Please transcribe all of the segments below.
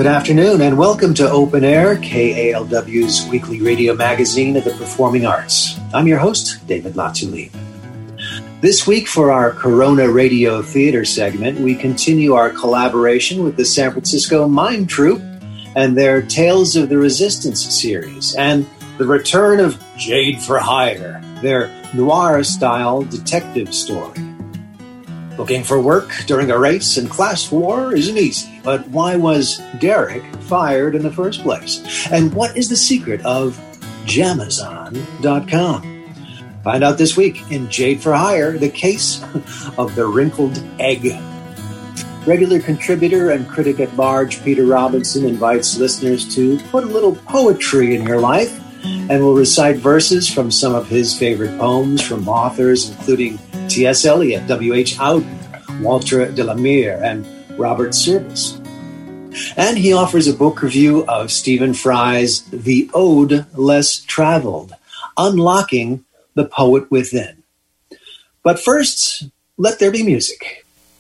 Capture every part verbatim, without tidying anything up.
Good afternoon and welcome to Open Air, K A L W's weekly radio magazine of the performing arts. I'm your host, David Latuli. This week for our Corona Radio Theater segment, we continue our collaboration with the San Francisco Mime Troupe and their Tales of the Resistance series and the return of Jade for Hire, their noir-style detective story. Looking for work during a race and class war isn't easy, but why was Derek fired in the first place? And what is the secret of Jamazon dot com? Find out this week in Jade for Hire, the case of the wrinkled egg. Regular contributor and critic at large Peter Robinson invites listeners to put a little poetry in your life and will recite verses from some of his favorite poems from authors including T S Eliot, W H Auden, Walter de la Mare, and Robert Service. And he offers a book review of Stephen Fry's The Ode Less Traveled, Unlocking the Poet Within. But first, let there be music.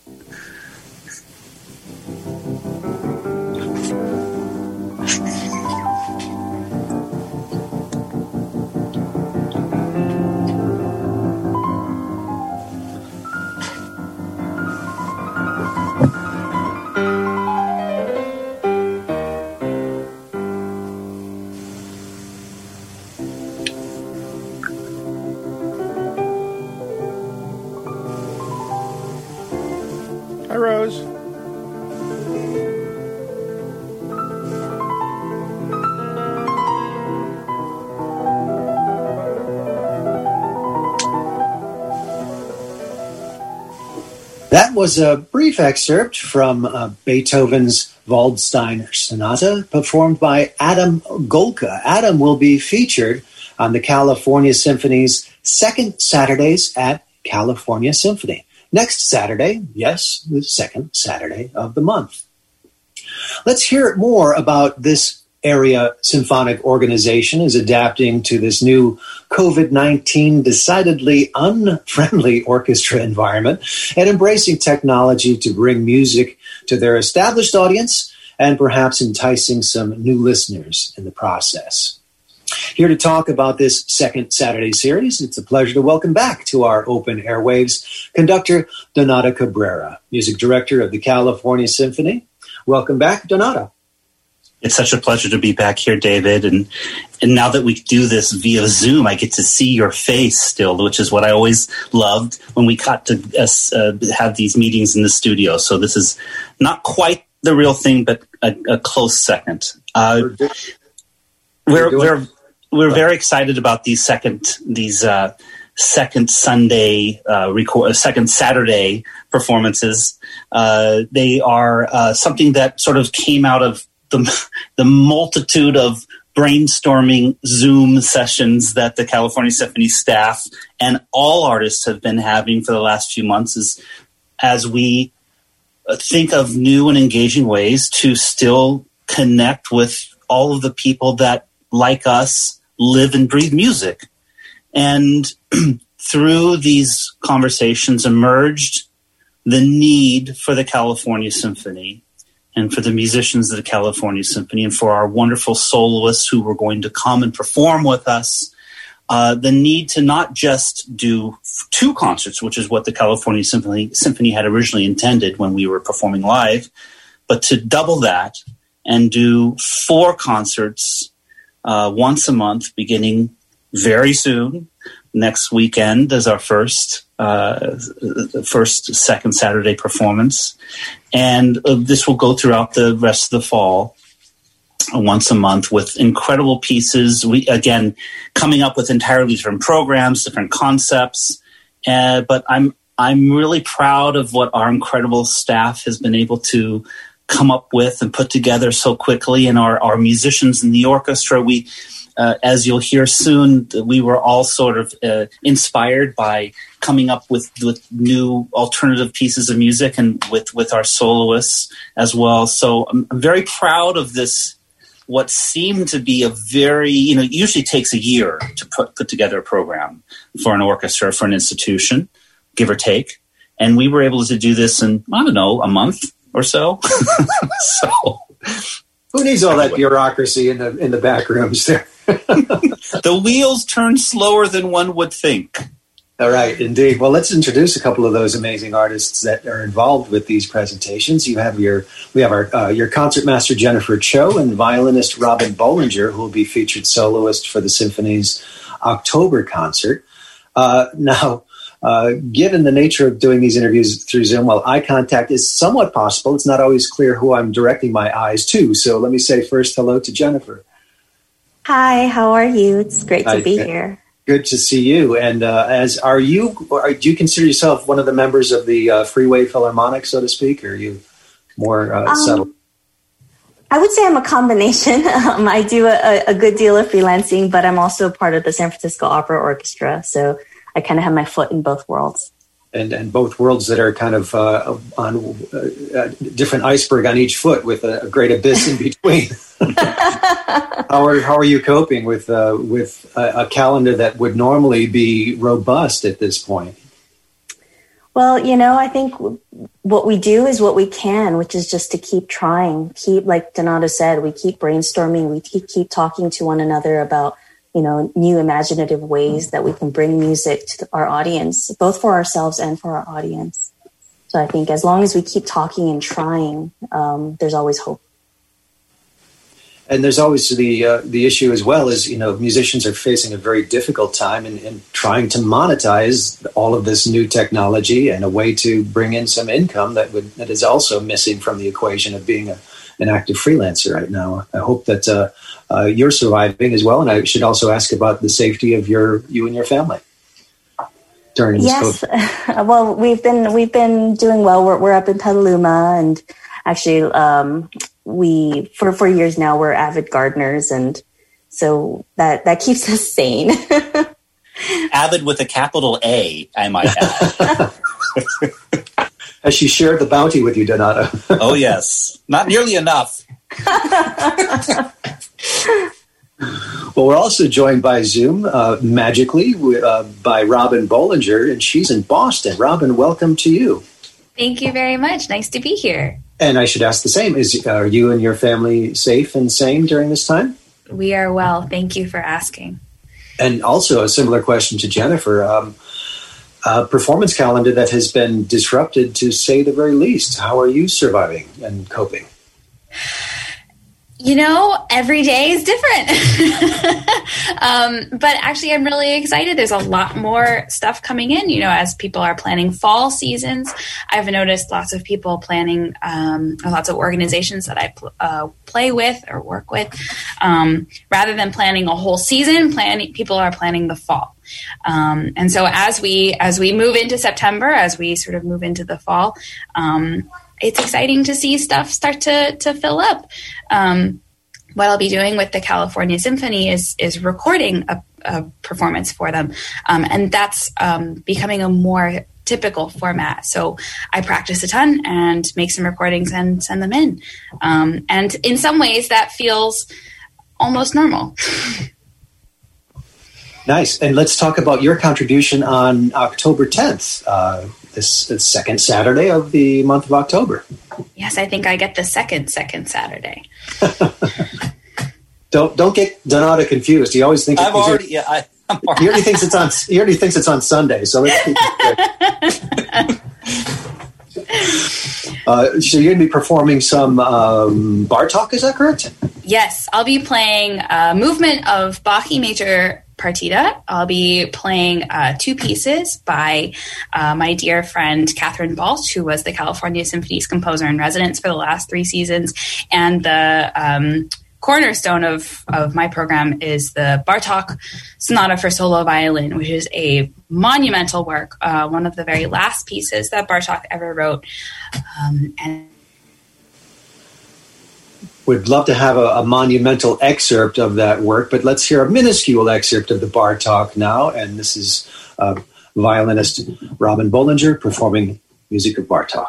Hi, Rose. That was a brief excerpt from uh, Beethoven's Waldstein Sonata, performed by Adam Golka. Adam will be featured on the California Symphony's second Saturdays at California Symphony. Next Saturday, yes, the second Saturday of the month. Let's hear more about this area symphonic organization is adapting to this new COVID nineteen decidedly unfriendly orchestra environment and embracing technology to bring music to their established audience and perhaps enticing some new listeners in the process. Here to talk about this second Saturday series, it's a pleasure to welcome back to our open airwaves conductor Donata Cabrera, music director of the California Symphony. Welcome back, Donata. It's such a pleasure to be back here, David. And and now that we do this via Zoom, I get to see your face still, which is what I always loved when we got to uh, uh, have these meetings in the studio. So this is not quite the real thing, but a, a close second. Uh, we're we're we're very excited about these second these uh, second Sunday uh, record, second Saturday performances. Uh, they are uh, something that sort of came out of the the multitude of brainstorming Zoom sessions that the California Symphony staff and all artists have been having for the last few months is as we think of new and engaging ways to still connect with all of the people that, like us, live and breathe music. And through these conversations emerged the need for the California Symphony and for the musicians of the California Symphony and for our wonderful soloists who were going to come and perform with us, uh, the need to not just do two concerts, which is what the California Symphony, Symphony had originally intended when we were performing live, but to double that and do four concerts uh, once a month beginning very soon. Next weekend is our first, uh, first second Saturday performance. And uh, this will go throughout the rest of the fall, uh, once a month with incredible pieces. We, again, coming up with entirely different programs, different concepts. Uh, but I'm, I'm really proud of what our incredible staff has been able to come up with and put together so quickly. And our, our musicians in the orchestra, we, Uh, as you'll hear soon, we were all sort of uh, inspired by coming up with, with new alternative pieces of music and with, with our soloists as well. So I'm, I'm very proud of this, what seemed to be a very, you know, it usually takes a year to put, put together a program for an orchestra, for an institution, give or take. And we were able to do this in, I don't know, a month or so. so Who needs all that bureaucracy in the in the back rooms there? The wheels turn slower than one would think. All right, indeed. Well, let's introduce a couple of those amazing artists that are involved with these presentations. You have your we have our uh, your concertmaster Jennifer Cho and violinist Robin Bollinger, who will be featured soloist for the symphony's October concert. Uh, now, uh, given the nature of doing these interviews through Zoom, while eye contact is somewhat possible, it's not always clear who I'm directing my eyes to. So let me say first hello to Jennifer. Hi, how are you? It's great to Hi, be here. Good to see you. And uh, as are you, or do you consider yourself one of the members of the uh, Freeway Philharmonic, so to speak, or are you more uh, um, settled? I would say I'm a combination. um, I do a, a good deal of freelancing, but I'm also part of the San Francisco Opera Orchestra. So I kind of have my foot in both worlds. And and both worlds that are kind of uh, on uh, a different iceberg on each foot with a, a great abyss in between. how are how are you coping with uh, with a, a calendar that would normally be robust at this point? Well, you know, I think what we do is what we can, which is just to keep trying. Keep, like Donato said, we keep brainstorming. We keep keep talking to one another about, you know, new imaginative ways that we can bring music to our audience, both for ourselves and for our audience. So I think as long as we keep talking and trying, um, there's always hope. And there's always the uh, the issue as well is, you know, musicians are facing a very difficult time in, in trying to monetize all of this new technology and a way to bring in some income that would that is also missing from the equation of being a, an active freelancer right now. I hope that uh, uh, you're surviving as well. And I should also ask about the safety of your you and your family during this. Yes, well, we've been we've been doing well. We're we're up in Petaluma, and actually, um, we for for years now we're avid gardeners, and so that that keeps us sane. Avid with a capital A, I might add. Has she shared the bounty with you, Donato? Oh yes, not nearly enough. Well, we're also joined by Zoom, uh, magically, uh, by Robin Bollinger, and she's in Boston. Robin, welcome to you. Thank you very much. Nice to be here. And I should ask the same. Is Are you and your family safe and sane during this time? We are well. Thank you for asking. And also a similar question to Jennifer. Um, a performance calendar that has been disrupted, to say the very least. How are you surviving and coping? You know, every day is different. um, but actually, I'm really excited. There's a lot more stuff coming in, you know, as people are planning fall seasons. I've noticed lots of people planning, um, or lots of organizations that I pl- uh, play with or work with. Um, rather than planning a whole season, planning people are planning the fall. Um, and so as we as we move into September, as we sort of move into the fall, um, it's exciting to see stuff start to to fill up. Um, what I'll be doing with the California Symphony is is recording a, a performance for them, um, and that's um, becoming a more typical format. So I practice a ton and make some recordings and send them in. Um, and in some ways, that feels almost normal. Nice. And let's talk about your contribution on October tenth. Uh, This, this second Saturday of the month of October. Yes, I think I get the second, second Saturday. don't don't get Donato confused. He always thinks I've already, yeah, I, I'm already. he already thinks it's on. He already thinks it's on Sunday. So let's keep it uh, so you're going to be performing some um, Bartók. Is that correct? Yes, I'll be playing a movement of Bach E Major Partita. I'll be playing uh, two pieces by uh, my dear friend Catherine Balch, who was the California Symphony's composer in residence for the last three seasons. And the um, cornerstone of, of my program is the Bartók Sonata for Solo Violin, which is a monumental work, uh, one of the very last pieces that Bartók ever wrote. Um, and We'd love to have a, a monumental excerpt of that work, but let's hear a minuscule excerpt of the Bartók now. And this is uh, violinist Robin Bollinger performing music of Bartók.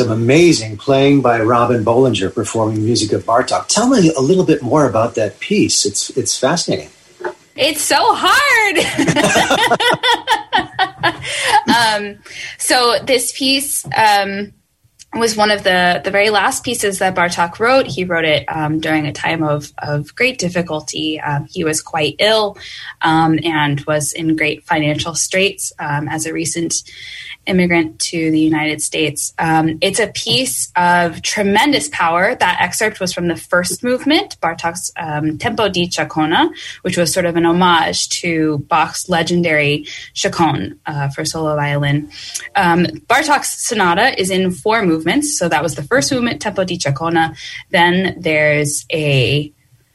some amazing playing by Robin Bollinger performing music of Bartók. Tell me a little bit more about that piece. It's it's fascinating. It's so hard. um, so this piece um, was one of the, the very last pieces that Bartók wrote. He wrote it um, during a time of, of great difficulty. Um, he was quite ill um, and was in great financial straits um, as a recent immigrant to the United States. Um, it's a piece of tremendous power. That excerpt was from the first movement, Bartók's um, Tempo di Chacona, which was sort of an homage to Bach's legendary Chaconne uh, for solo violin. Um, Bartók's sonata is in four movements. So that was the first movement, Tempo di Chacona. Then there's a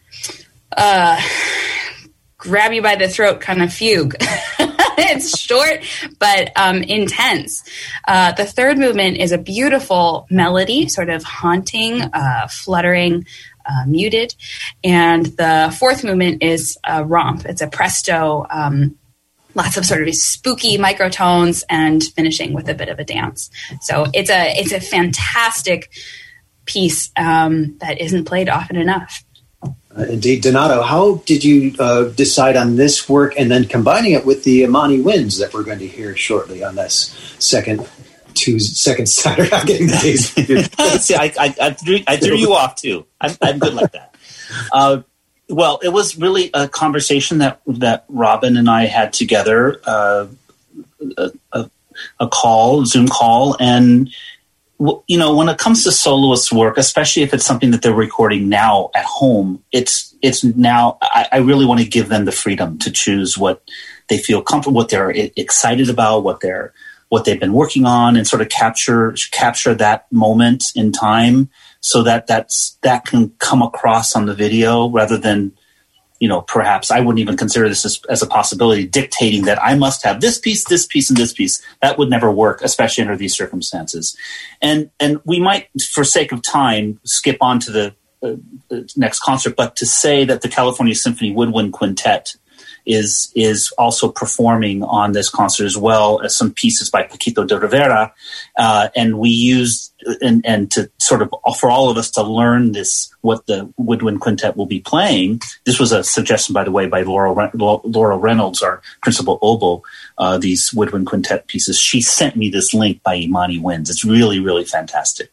uh, grab you by the throat kind of fugue. It's short, but um, intense. Uh, the third movement is a beautiful melody, sort of haunting, uh, fluttering, uh, muted. And the fourth movement is a romp. It's a presto, um, lots of sort of spooky microtones, and finishing with a bit of a dance. So it's a it's a fantastic piece um, that isn't played often enough. Uh, indeed. Donato, how did you uh, decide on this work and then combining it with the Imani Winds that we're going to hear shortly on this second Tuesday, second Saturday? I'm getting the days. See, I, I, I, threw, I threw you off too. I'm, I'm good like that. Uh, well, it was really a conversation that, that Robin and I had together, uh, a, a, a call, Zoom call, and you know, when it comes to soloist work, especially if it's something that they're recording now at home, it's it's now, I, I really want to give them the freedom to choose what they feel comfortable, what they're excited about, what they're what they've been working on, and sort of capture capture that moment in time so that that's that can come across on the video rather than, you know, perhaps I wouldn't even consider this as, as a possibility, dictating that I must have this piece, this piece, and this piece. That would never work, especially under these circumstances. And and we might, for sake of time, skip on to the, uh, the next concert, but to say that the California Symphony Woodwind Quintet is is also performing on this concert, as well as some pieces by Paquito de Rivera. Uh, and we used, and, and to sort of, for all of us to learn this, what the Woodwind Quintet will be playing. This was a suggestion, by the way, by Laura, Laura Reynolds, our principal oboe, uh, these Woodwind Quintet pieces. She sent me this link by Imani Winds. It's really, really fantastic.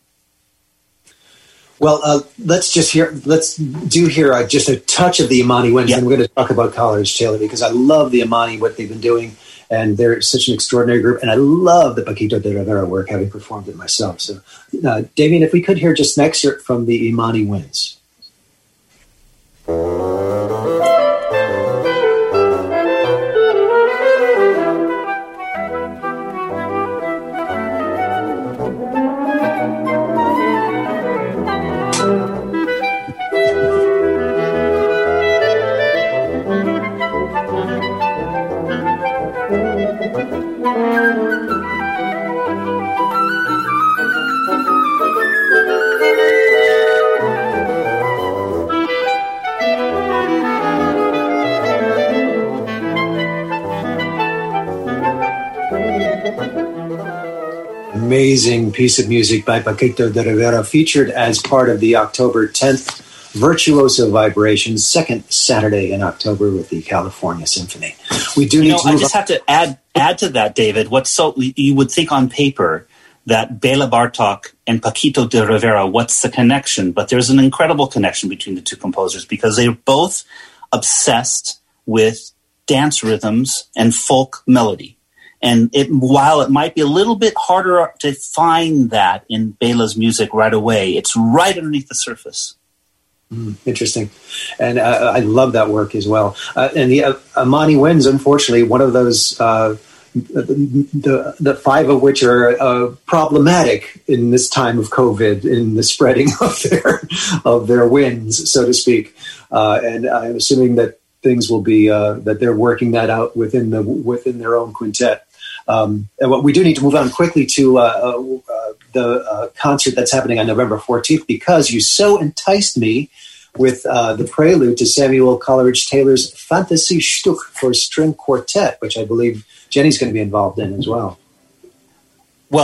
Well, uh, let's just hear, let's do here uh, just a touch of the Imani Winds, yeah. And we're going to talk about Coleridge Taylor, because I love the Imani, what they've been doing, and they're such an extraordinary group, and I love the Paquito de Rivera work, having performed it myself. So, uh, Damien, if we could hear just an excerpt from the Imani Winds. Amazing piece of music by Paquito de Rivera, featured as part of the October tenth Virtuoso Vibrations, second Saturday in October with the California Symphony. We do you need know, to move I just on. have to add add to that, David. What's so you would think on paper that Béla Bartók and Paquito de Rivera, what's the connection? But there's an incredible connection between the two composers, because they're both obsessed with dance rhythms and folk melody. And it, while it might be a little bit harder to find that in Béla's music right away, it's right underneath the surface. Mm, interesting. And uh, I love that work as well. Uh, and the uh, Imani Winds, unfortunately, one of those, uh, the, the, the five of which are uh, problematic in this time of COVID, in the spreading of their of their winds, so to speak. Uh, and I'm assuming that things will be, uh, that they're working that out within the within their own quintet. Um, and what we do need to move on quickly to uh, uh, the uh, concert that's happening on November fourteenth, because you so enticed me with uh, the prelude to Samuel Coleridge Taylor's Fantasy Stück for String Quartet, which I believe Jenny's going to be involved in as well. Well,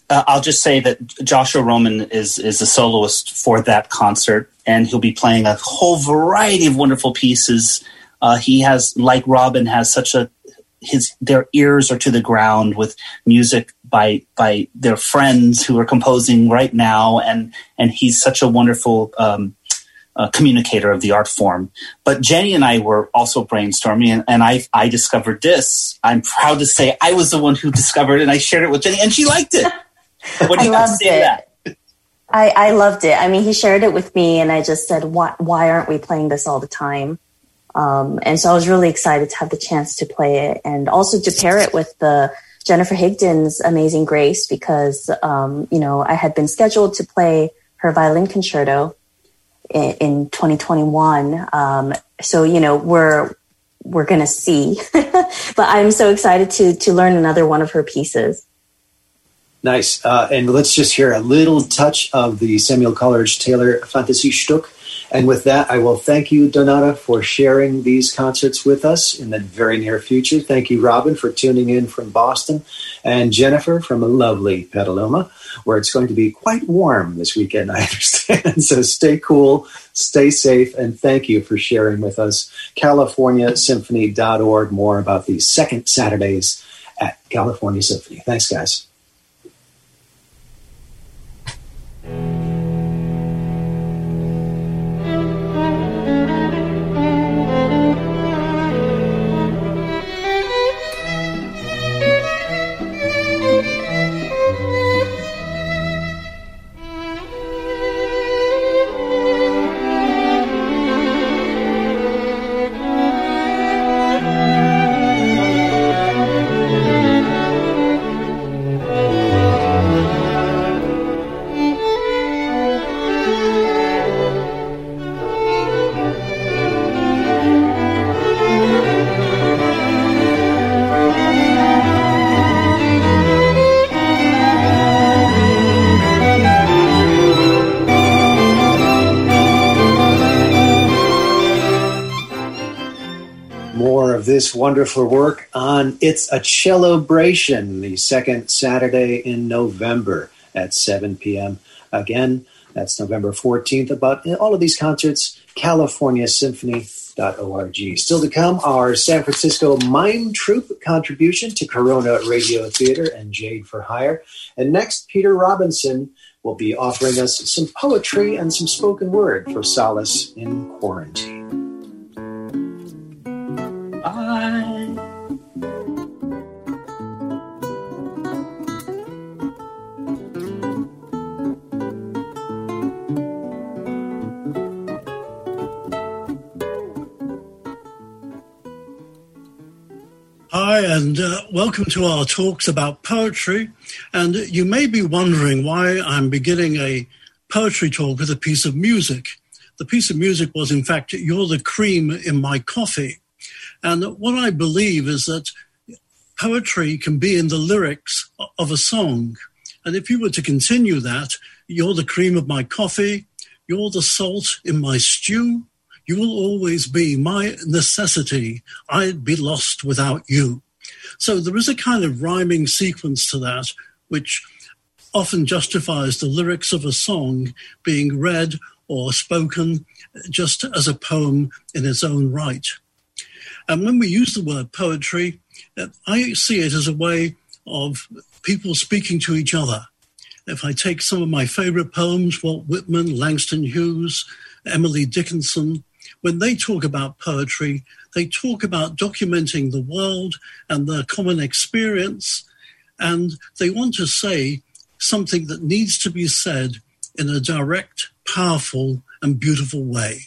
Uh, I'll just say that Joshua Roman is is a soloist for that concert, and he'll be playing a whole variety of wonderful pieces. Uh, he has, like Robin, has such a his their ears are to the ground with music by by their friends who are composing right now, and and he's such a wonderful um, uh, communicator of the art form. But Jenny and I were also brainstorming, and, and I I discovered this. I'm proud to say I was the one who discovered it, and I shared it with Jenny, and she liked it. What do you I have to loved say to that? it. I, I loved it. I mean, he shared it with me, and I just said, why, why aren't we playing this all the time? Um, and so I was really excited to have the chance to play it, and also to pair it with the Jennifer Higdon's Amazing Grace, because, um, you know, I had been scheduled to play her violin concerto in, in twenty twenty-one. Um, so, you know, we're, we're going to see, but I'm so excited to, to learn another one of her pieces. Nice. Uh, and let's just hear a little touch of the Samuel Coleridge Taylor Fantasy Stück. And with that, I will thank you, Donata, for sharing these concerts with us in the very near future. Thank you, Robin, for tuning in from Boston, and Jennifer from a lovely Petaluma, where it's going to be quite warm this weekend, I understand. So stay cool, stay safe, and thank you for sharing with us. California Symphony dot org, more about the second Saturdays at California Symphony. Thanks, guys. This wonderful work on It's a Celebration, the second Saturday in November at seven p.m. Again, that's November fourteenth. About all of these concerts, California Symphony dot org. Still to come, our San Francisco Mime Troupe contribution to Corona Radio Theater and Jade for Hire. And next, Peter Robinson will be offering us some poetry and some spoken word for solace in quarantine. Bye. Hi, and uh, welcome to our talks about poetry. And you may be wondering why I'm beginning a poetry talk with a piece of music. The piece of music was, in fact, You're the Cream in My Coffee. And what I believe is that poetry can be in the lyrics of a song. And if you were to continue that, you're the cream of my coffee, you're the salt in my stew, you will always be my necessity, I'd be lost without you. So there is a kind of rhyming sequence to that, which often justifies the lyrics of a song being read or spoken just as a poem in its own right. And when we use the word poetry, I see it as a way of people speaking to each other. If I take some of my favorite poems, Walt Whitman, Langston Hughes, Emily Dickinson, when they talk about poetry, they talk about documenting the world and their common experience, and they want to say something that needs to be said in a direct, powerful, and beautiful way.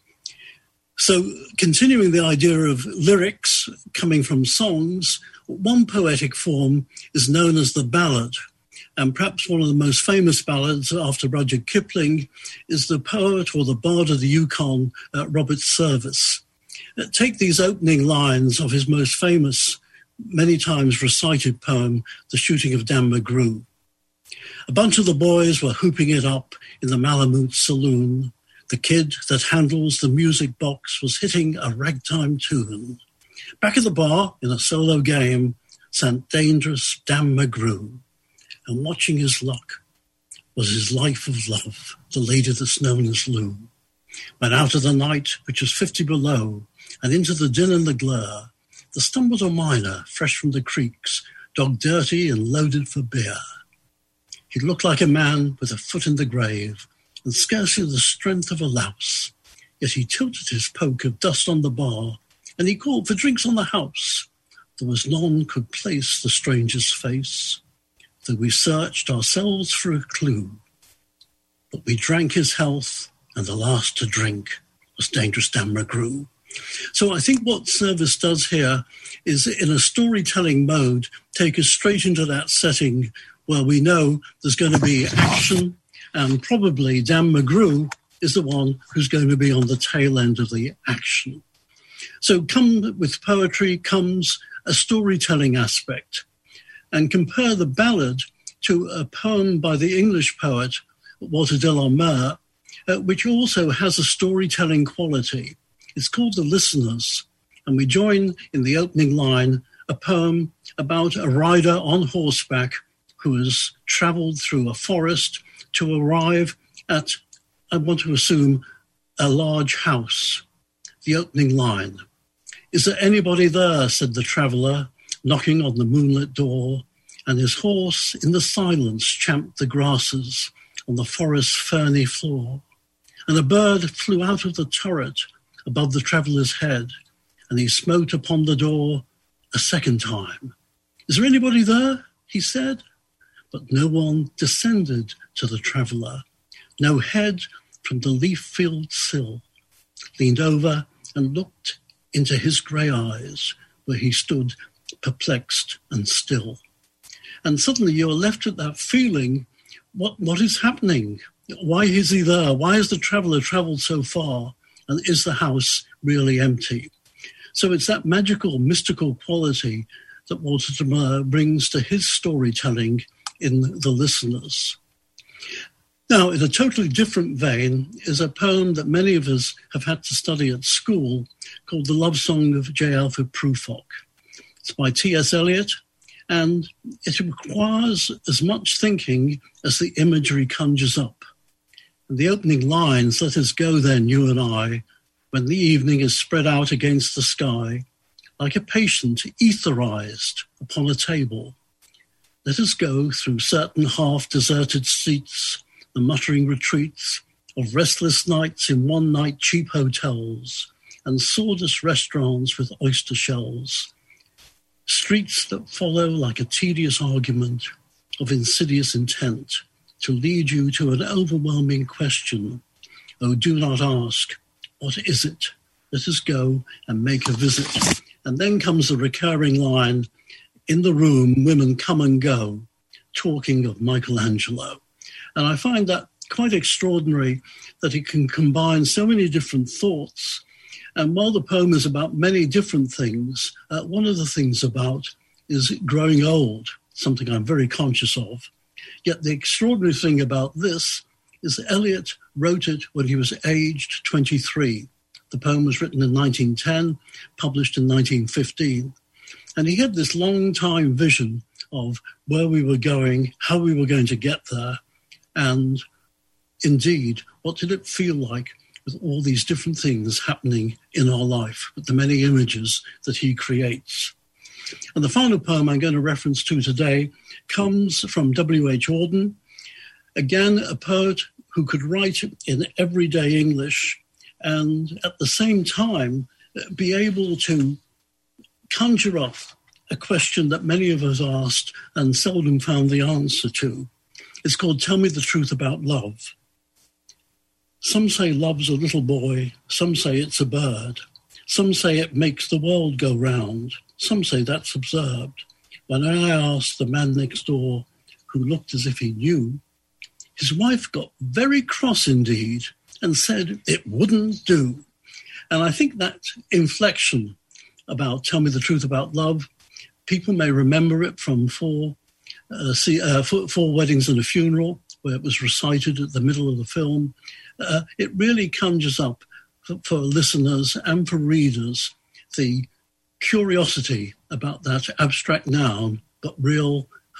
So continuing the idea of lyrics coming from songs, one poetic form is known as the ballad. And perhaps one of the most famous ballads after Rudyard Kipling is the poet or the bard of the Yukon, uh, Robert Service. Uh, take these opening lines of his most famous, many times recited poem, The Shooting of Dan McGrew. A bunch of the boys were hooping it up in the Malamute Saloon. The kid that handles the music box was hitting a ragtime tune. Back at the bar, in a solo game, sat dangerous Dan McGrew. and watching his luck was his life of love, the lady that's known as Lou. When out of the night, which was fifty below, and into the din and the glare, there stumbled a miner, fresh from the creeks, dog dirty and loaded for beer. He looked like a man with a foot in the grave, and scarcely the strength of a louse. Yet he tilted his poke of dust on the bar, and he called for drinks on the house. There was none could place the stranger's face, though we searched ourselves for a clue. But we drank his health, and the last to drink was Dangerous Dan McGrew. So I think what Service does here is, in a storytelling mode, take us straight into that setting where we know there's going to be action, and probably Dan McGrew is the one who's going to be on the tail end of the action. So come with poetry comes a storytelling aspect. And compare the ballad to a poem by the English poet Walter de la Mare, uh, which also has a storytelling quality. It's called The Listeners, and we join in the opening line a poem about a rider on horseback who has travelled through a forest to arrive at, I want to assume, a large house. The opening line. "Is there anybody there?" said the traveller, knocking on the moonlit door, and his horse in the silence champed the grasses on the forest's ferny floor. And a bird flew out of the turret above the traveller's head, and he smote upon the door a second time. "Is there anybody there?" he said. But no one descended to the traveller. No head from the leaf-filled sill leaned over and looked into his grey eyes, where he stood perplexed and still. And suddenly you're left with that feeling, what what is happening? Why is he there? Why has the traveller travelled so far? And is the house really empty? So it's that magical, mystical quality that Walter de la Mare brings to his storytelling in The Listeners. Now, in a totally different vein is a poem that many of us have had to study at school called The Love Song of J. Alfred Prufrock. It's by T S Eliot, and it requires as much thinking as the imagery conjures up. And the opening lines, "Let us go then, you and I, when the evening is spread out against the sky, like a patient etherized upon a table. Let us go through certain half-deserted seats, the muttering retreats of restless nights in one-night cheap hotels and sawdust restaurants with oyster shells, streets that follow like a tedious argument of insidious intent to lead you to an overwhelming question. Oh, do not ask, what is it? Let us go and make a visit." And then comes the recurring line, "In the room, women come and go, talking of Michelangelo." And I find that quite extraordinary that it can combine so many different thoughts. And while the poem is about many different things, uh, one of the things about is growing old, something I'm very conscious of. Yet the extraordinary thing about this is that Eliot wrote it when he was aged twenty-three. The poem was written in nineteen ten, published in nineteen fifteen. And he had this long-time vision of where we were going, how we were going to get there, and indeed, what did it feel like with all these different things happening in our life, with the many images that he creates. And the final poem I'm going to reference to today comes from W H Auden, again, a poet who could write in everyday English and at the same time be able to conjure up a question that many of us asked and seldom found the answer to. It's called Tell Me the Truth About Love. Some say love's a little boy, some say it's a bird, some say it makes the world go round, some say that's absurd. When I asked the man next door, who looked as if he knew, his wife got very cross indeed and said it wouldn't do. And I think that inflection about Tell Me the Truth About Love, people may remember it from Four, uh, see, uh, four, four Weddings and a Funeral, where it was recited at the middle of the film. Uh, it really conjures up for, for listeners and for readers the curiosity about that abstract noun, but real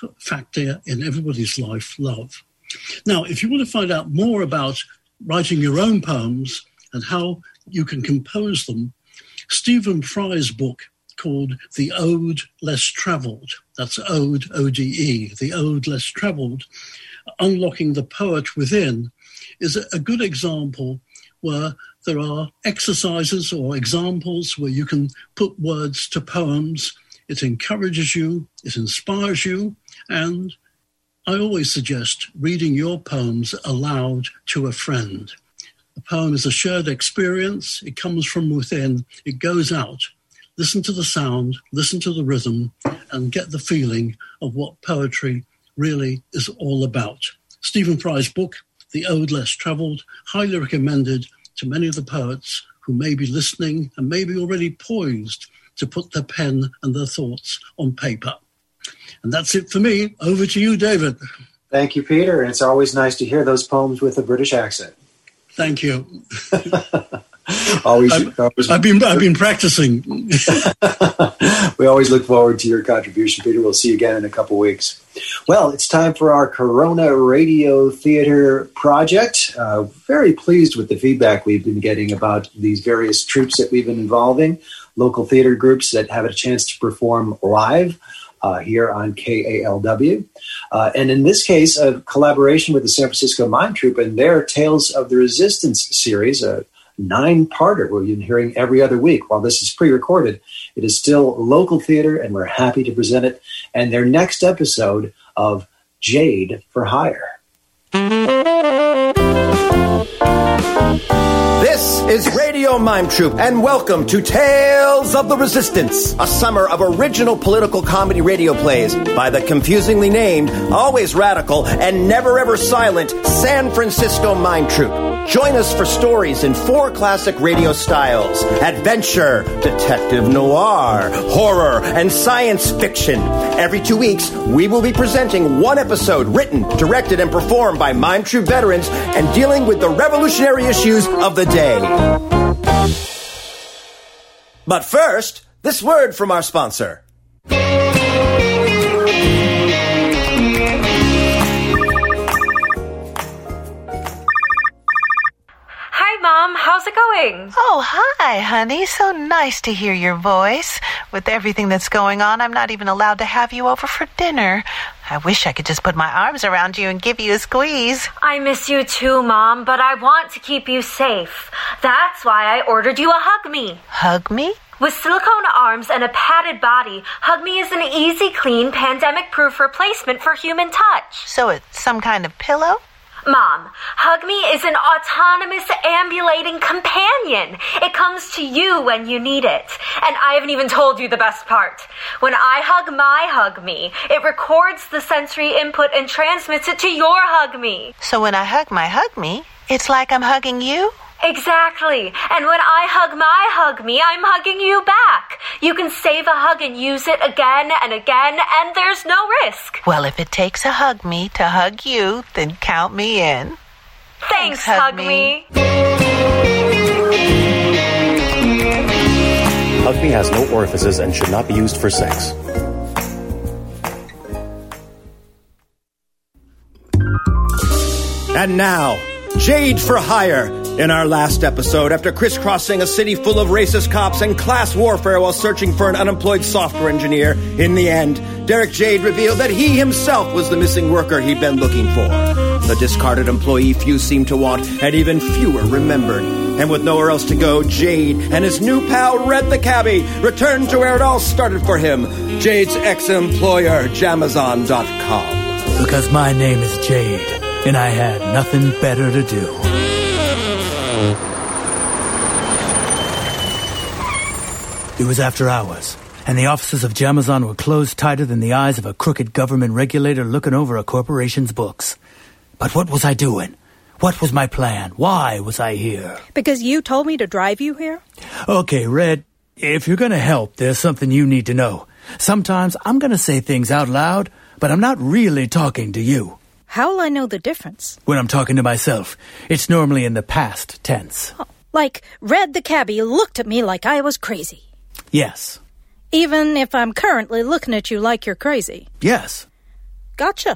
factor in everybody's life, love. Now, if you want to find out more about writing your own poems and how you can compose them, Stephen Fry's book called The Ode Less Travelled, that's Ode, O D E, The Ode Less Travelled, Unlocking the Poet Within, is a good example where there are exercises or examples where you can put words to poems. It encourages you, it inspires you, and I always suggest reading your poems aloud to a friend. A poem is a shared experience. It comes from within. It goes out. Listen to the sound, listen to the rhythm, and get the feeling of what poetry really is all about. Stephen Fry's book, The Ode Less Travelled, highly recommended to many of the poets who may be listening and may be already poised to put their pen and their thoughts on paper. And that's it for me. Over to you, David. Thank you, Peter. And it's always nice to hear those poems with a British accent. Thank you. always, I've, always, I've been I've been practicing. We always look forward to your contribution, Peter. We'll see you again in a couple weeks. Well, it's time for our Corona Radio Theater project. Uh, very pleased with the feedback we've been getting about these various troupes that we've been involving, local theater groups that have a chance to perform live uh, here on K A L W. Uh, and in this case, a collaboration with the San Francisco Mime Troupe and their Tales of the Resistance series, a nine-parter we've been hearing every other week. While this is pre-recorded, it is still local theater, and we're happy to present it. And their next episode of Jade for Hire. This is Radio Mime Troupe, and welcome to Tales of the Resistance, a summer of original political comedy radio plays by the confusingly named, always radical, and never-ever silent San Francisco Mime Troupe. Join us for stories in four classic radio styles: adventure, detective noir, horror, and science fiction. Every two weeks, we will be presenting one episode written, directed, and performed by Mime Troupe veterans and dealing with the revolutionary issues of the day. But first, this word from our sponsor. Mom, how's it going? Oh, hi, honey. So nice to hear your voice. With everything that's going on, I'm not even allowed to have you over for dinner. I wish I could just put my arms around you and give you a squeeze. I miss you too, Mom, but I want to keep you safe. That's why I ordered you a Hug Me. Hug Me? With silicone arms and a padded body, Hug Me is an easy, clean, pandemic-proof replacement for human touch. So it's some kind of pillow? Mom, Hug Me is an autonomous ambulating companion. It comes to you when you need it. And I haven't even told you the best part. When I hug my Hug Me, it records the sensory input and transmits it to your Hug Me. So when I hug my Hug Me, it's like I'm hugging you? Exactly. And when I hug my Hug Me, I'm hugging you back. You can save a hug and use it again and again, and there's no risk. Well, if it takes a Hug Me to hug you, then count me in. Thanks, Thanks Hug, hug Me. me. Hug Me has no orifices and should not be used for sex. And now, Jade for Hire. In our last episode, after crisscrossing a city full of racist cops and class warfare while searching for an unemployed software engineer, in the end, Derek Jade revealed that he himself was the missing worker he'd been looking for. The discarded employee few seemed to want, and even fewer remembered. And with nowhere else to go, Jade and his new pal, Red the Cabbie, returned to where it all started for him, Jade's ex-employer, Jamazon dot com. Because my name is Jade, and I had nothing better to do. It was after hours, and the offices of Jamazon were closed tighter than the eyes of a crooked government regulator looking over a corporation's books. But what was I doing? What was my plan? Why was I here? Because you told me to drive you here? Okay, Red, if you're going to help, there's something you need to know. Sometimes I'm going to say things out loud, but I'm not really talking to you. How will I know the difference? When I'm talking to myself, it's normally in the past tense. Oh, like Red the Cabbie looked at me like I was crazy. Yes. Even if I'm currently looking at you like you're crazy? Yes. Gotcha.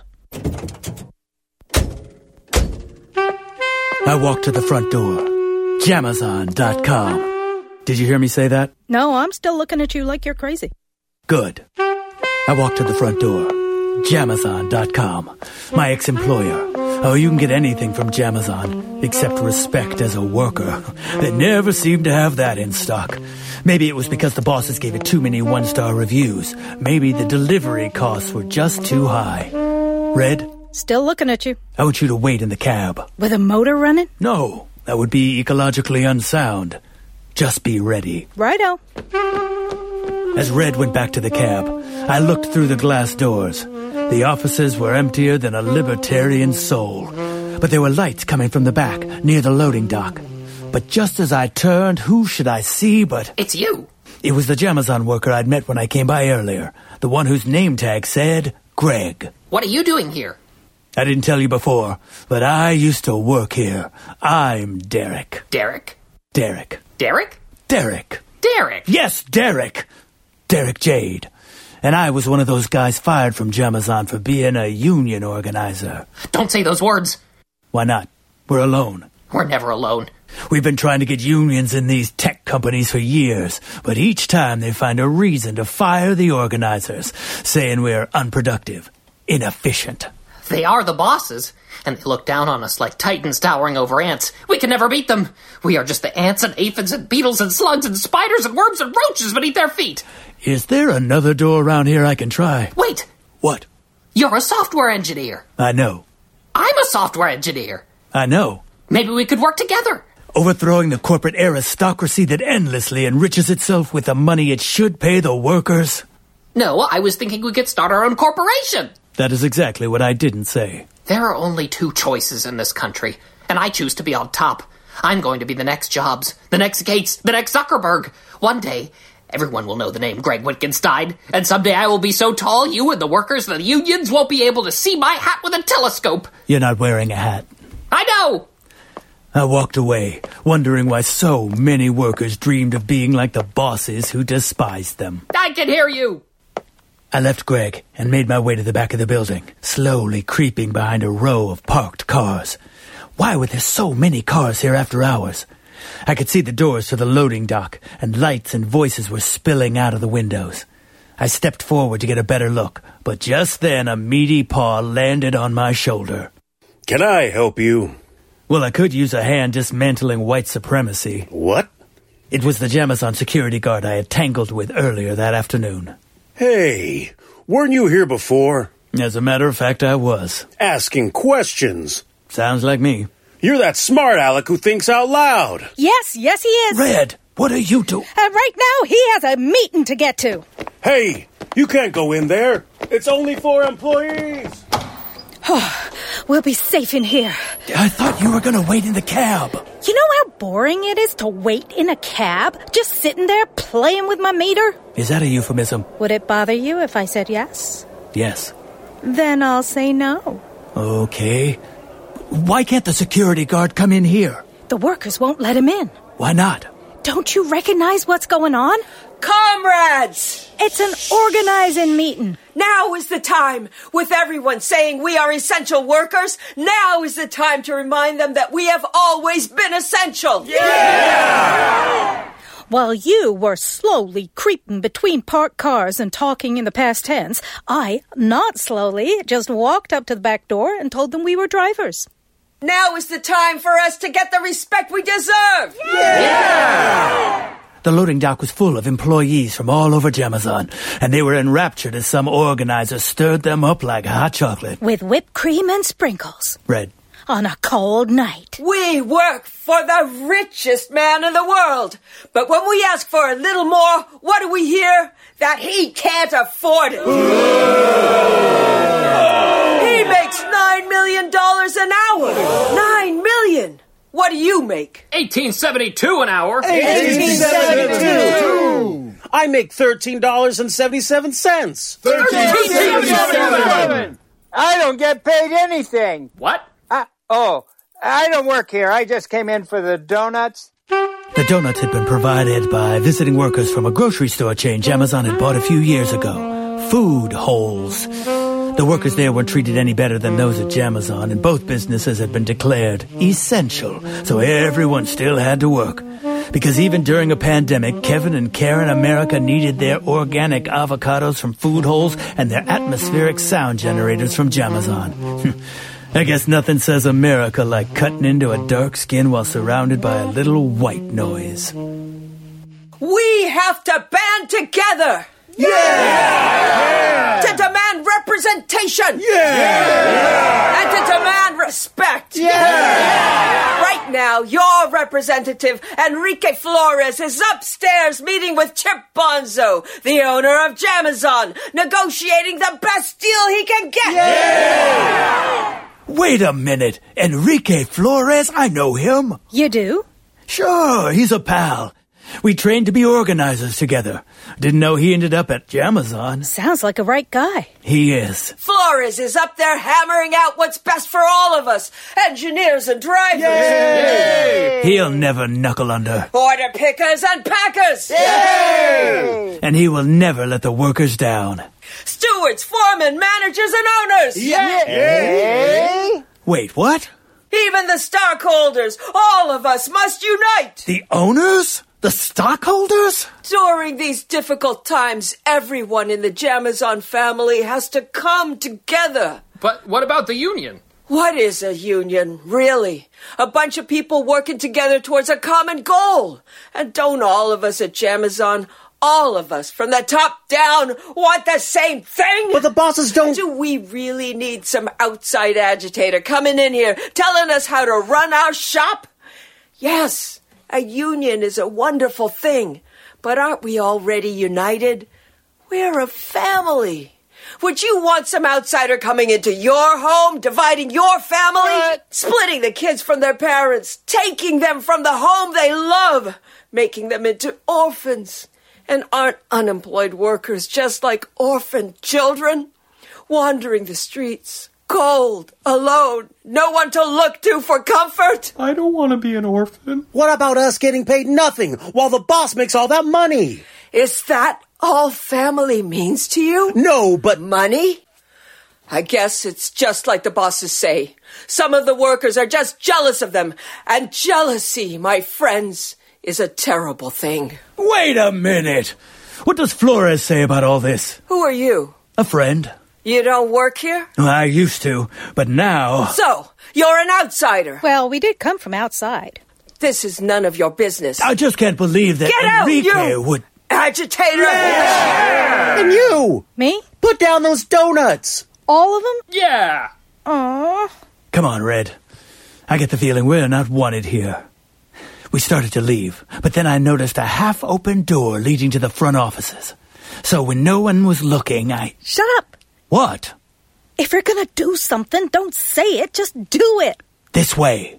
I walked to the front door. Jamazon dot com. Did you hear me say that? No, I'm still looking at you like you're crazy. Good. I walked to the front door. Jamazon dot com. My ex-employer. Oh, you can get anything from Jamazon, except respect as a worker. They never seem to have that in stock. Maybe it was because the bosses gave it too many one-star reviews. Maybe the delivery costs were just too high. Red? Still looking at you. I want you to wait in the cab. With a motor running? No, that would be ecologically unsound. Just be ready. Righto. As Red went back to the cab, I looked through the glass doors. The offices were emptier than a libertarian soul. But there were lights coming from the back, near the loading dock. But just as I turned, who should I see but... It's you! It was the Jamazon worker I'd met when I came by earlier. The one whose name tag said Greg. What are you doing here? I didn't tell you before, but I used to work here. I'm Derek. Derek? Derek. Derek? Derek. Derek? Yes, Derek. Derek Jade. And I was one of those guys fired from Jamazon for being a union organizer. Don't say those words. Why not? We're alone. We're never alone. We've been trying to get unions in these tech companies for years, but each time they find a reason to fire the organizers, saying we're unproductive, inefficient. They are the bosses, and they look down on us like titans towering over ants. We can never beat them. We are just the ants and aphids and beetles and slugs and spiders and worms and roaches beneath their feet. Is there another door around here I can try? Wait! What? You're a software engineer. I know. I'm a software engineer. I know. Maybe we could work together. Overthrowing the corporate aristocracy that endlessly enriches itself with the money it should pay the workers? No, I was thinking we could start our own corporation. That is exactly what I didn't say. There are only two choices in this country, and I choose to be on top. I'm going to be the next Jobs, the next Gates, the next Zuckerberg. One day, everyone will know the name Greg Wittgenstein, and someday I will be so tall you and the workers and the unions won't be able to see my hat with a telescope. You're not wearing a hat. I know! I walked away, wondering why so many workers dreamed of being like the bosses who despised them. I can hear you! I left Greg and made my way to the back of the building, slowly creeping behind a row of parked cars. Why were there so many cars here after hours? I could see the doors to the loading dock, and lights and voices were spilling out of the windows. I stepped forward to get a better look, but just then a meaty paw landed on my shoulder. Can I help you? Well, I could use a hand dismantling white supremacy. What? It was the Jamazon security guard I had tangled with earlier that afternoon. Hey, weren't you here before? As a matter of fact, I was. Asking questions. Sounds like me. You're that smart aleck who thinks out loud. Yes, yes he is. Red, what are you doing? Uh, right now, he has a meeting to get to. Hey, you can't go in there. It's only for employees. We'll be safe in here. I thought you were going to wait in the cab. You know how boring it is to wait in a cab? Just sitting there playing with my meter? Is that a euphemism? Would it bother you if I said yes? Yes. Then I'll say no. Okay. Why can't the security guard come in here? The workers won't let him in. Why not? Don't you recognize what's going on? Comrades! It's an organizing meeting. Now is the time. With everyone saying we are essential workers, now is the time to remind them that we have always been essential. Yeah! While you were slowly creeping between parked cars and talking in the past tense, I, not slowly, just walked up to the back door and told them we were drivers. Now is the time for us to get the respect we deserve. Yeah! Yeah! The loading dock was full of employees from all over Jamazon, and they were enraptured as some organizer stirred them up like hot chocolate. With whipped cream and sprinkles. Red. On a cold night. We work for the richest man in the world. But when we ask for a little more, what do we hear? That he can't afford it. He makes nine million dollars an hour. Nine million. What do you make? eighteen seventy-two an hour. eighteen seventy-two. I make thirteen dollars and seventy-seven cents. thirteen seventy-seven. I don't get paid anything. What? Uh, oh, I don't work here. I just came in for the donuts. The donuts had been provided by visiting workers from a grocery store chain Jamazon had bought a few years ago. Food holes. The workers there weren't treated any better than those at Jamazon, and both businesses had been declared essential, so everyone still had to work. Because even during a pandemic, Kevin and Karen America needed their organic avocados from food holes and their atmospheric sound generators from Jamazon. I guess nothing says America like cutting into a dark skin while surrounded by a little white noise. We have to band together! Yeah! yeah! To demand representation! Yeah! yeah! And to demand respect! Yeah! yeah! Right now, your representative, Enrique Flores, is upstairs meeting with Chip Bonzo, the owner of Jamazon, negotiating the best deal he can get! Yeah! Wait a minute. Enrique Flores? I know him. You do? Sure, he's a pal. We trained to be organizers together. Didn't know he ended up at Jamazon. Sounds like a right guy. He is. Flores is up there hammering out what's best for all of us. Engineers and drivers. Yay! He'll never knuckle under. Order pickers and packers. Yay! And he will never let the workers down. Stewards, foremen, managers, and owners. Yay! Wait, what? Even the stockholders. All of us must unite. The owners? The stockholders? During these difficult times, everyone in the Jamazon family has to come together. But what about the union? What is a union, really? A bunch of people working together towards a common goal. And don't all of us at Jamazon, all of us, from the top down, want the same thing? But the bosses don't... Do we really need some outside agitator coming in here telling us how to run our shop? Yes, a union is a wonderful thing, but aren't we already united? We're a family. Would you want some outsider coming into your home, dividing your family? Uh, splitting the kids from their parents, taking them from the home they love, making them into orphans? And aren't unemployed workers just like orphaned children? Wandering the streets, cold, alone, no one to look to for comfort? I don't want to be an orphan. What about us getting paid nothing while the boss makes all that money? Is that all family means to you? No, but... Money? I guess it's just like the bosses say. Some of the workers are just jealous of them. And jealousy, my friends, is a terrible thing. Wait a minute. What does Flores say about all this? Who are you? A friend. You don't work here? I used to, but now... So, you're an outsider. Well, we did come from outside. This is none of your business. I just can't believe that Get Enrique out, you would... agitator! Yeah! And you! Me? Put down those donuts! All of them? Yeah! Aww. Come on, Red. I get the feeling we're not wanted here. We started to leave, but then I noticed a half-open door leading to the front offices. So when no one was looking, I... Shut up! What? If you're gonna do something, don't say it, just do it! This way.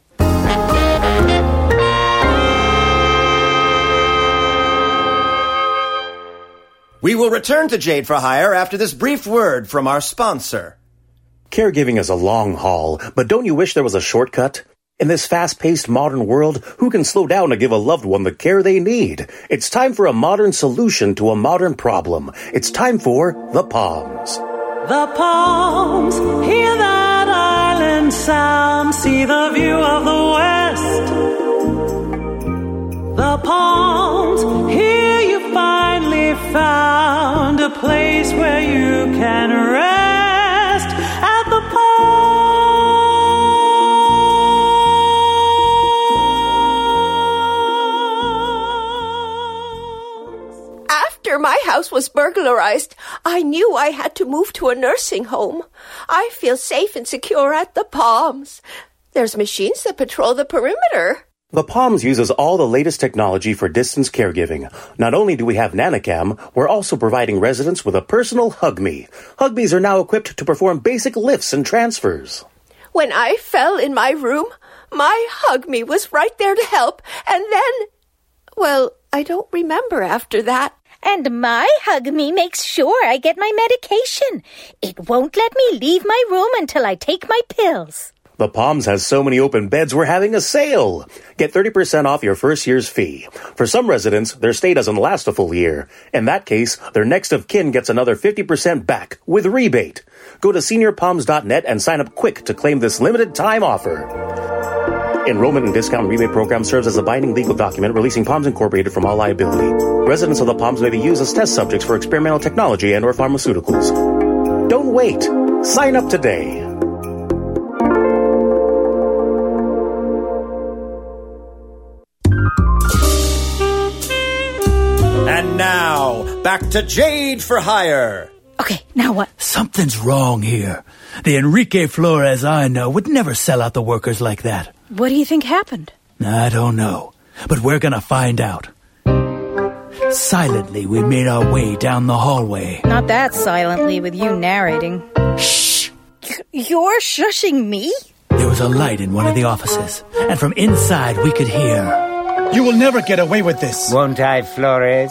We will return to Jade for Hire after this brief word from our sponsor. Caregiving is a long haul, but don't you wish there was a shortcut? In this fast-paced modern world, who can slow down to give a loved one the care they need? It's time for a modern solution to a modern problem. It's time for the Palms. The Palms, hear that island sound, see the view of the west. The Palms, here you finally found a place where you can rest at the Palms. After my house was burglarized, I knew I had to move to a nursing home. I feel safe and secure at the Palms. There's machines that patrol the perimeter. The Palms uses all the latest technology for distance caregiving. Not only do we have Nanocam, we're also providing residents with a personal Hug-Me. Hug-Me's are now equipped to perform basic lifts and transfers. When I fell in my room, my Hug-Me was right there to help, and then, well, I don't remember after that. And my Hug-Me makes sure I get my medication. It won't let me leave my room until I take my pills. The Palms has so many open beds, we're having a sale. Get thirty percent off your first year's fee. For some residents, their stay doesn't last a full year. In that case, their next of kin gets another fifty percent back with rebate. Go to senior palms dot net and sign up quick to claim this limited time offer. Enrollment and discount rebate program serves as a binding legal document releasing Palms Incorporated from all liability. Residents of the Palms may be used as test subjects for experimental technology and or pharmaceuticals. Don't wait. Sign up today. And now, back to Jade for Hire. Okay, now what? Something's wrong here. The Enrique Flores I know would never sell out the workers like that. What do you think happened? I don't know, but we're gonna find out. Silently, we made our way down the hallway. Not that silently with you narrating. Shh! You're shushing me? There was a light in one of the offices, and from inside we could hear... You will never get away with this. Won't I, Flores?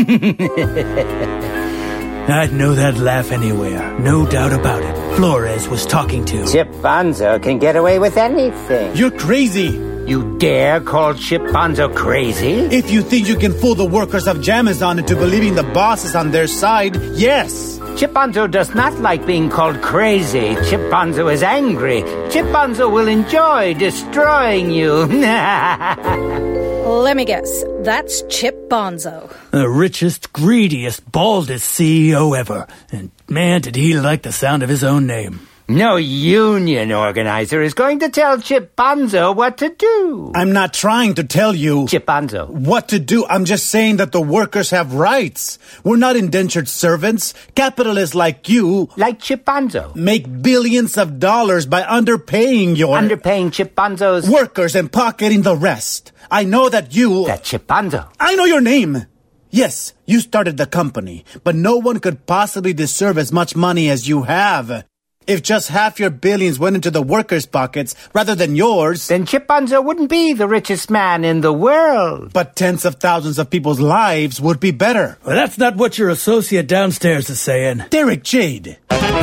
I'd know that laugh anywhere. No doubt about it. Flores was talking to... Chip Bonzo can get away with anything. You're crazy. You dare call Chip Bonzo crazy? If you think you can fool the workers of Jamazon into believing the boss is on their side, yes. Chip Bonzo does not like being called crazy. Chip Bonzo is angry. Chip Bonzo will enjoy destroying you. Let me guess. That's Chip Bonzo. The richest, greediest, baldest C E O ever. And man, did he like the sound of his own name. No union organizer is going to tell Chip Bonzo what to do. I'm not trying to tell you... Chip Bonzo. ...what to do. I'm just saying that the workers have rights. We're not indentured servants. Capitalists like you... Like Chip Bonzo. ...make billions of dollars by underpaying your... Underpaying Chip Bonzo's... ...workers and pocketing the rest. I know that you... That Chip Bonzo. I know your name. Yes, you started the company, but no one could possibly deserve as much money as you have. If just half your billions went into the workers' pockets rather than yours... Then Chip Bonzo wouldn't be the richest man in the world. But tens of thousands of people's lives would be better. Well, that's not what your associate downstairs is saying. Derek Jade.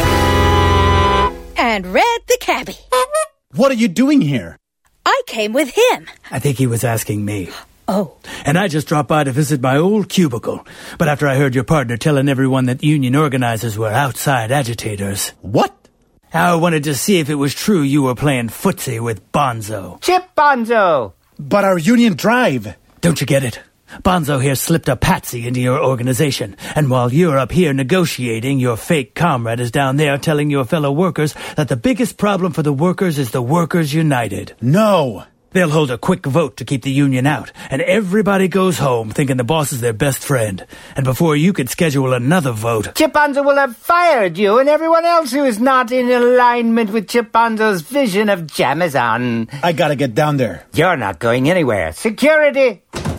And Red the cabbie. What are you doing here? I came with him. I think he was asking me. Oh. And I just dropped by to visit my old cubicle. But after I heard your partner telling everyone that union organizers were outside agitators... What? I wanted to see if it was true you were playing footsie with Bonzo. Chip Bonzo! But our union drive... Don't you get it? Bonzo here slipped a patsy into your organization. And while you're up here negotiating, your fake comrade is down there telling your fellow workers that the biggest problem for the workers is the Workers United. No! They'll hold a quick vote to keep the union out, and everybody goes home thinking the boss is their best friend. And before you could schedule another vote... Chip Bonzo will have fired you and everyone else who is not in alignment with Chip Bonzo's vision of Jamazon. I gotta get down there. You're not going anywhere. Security!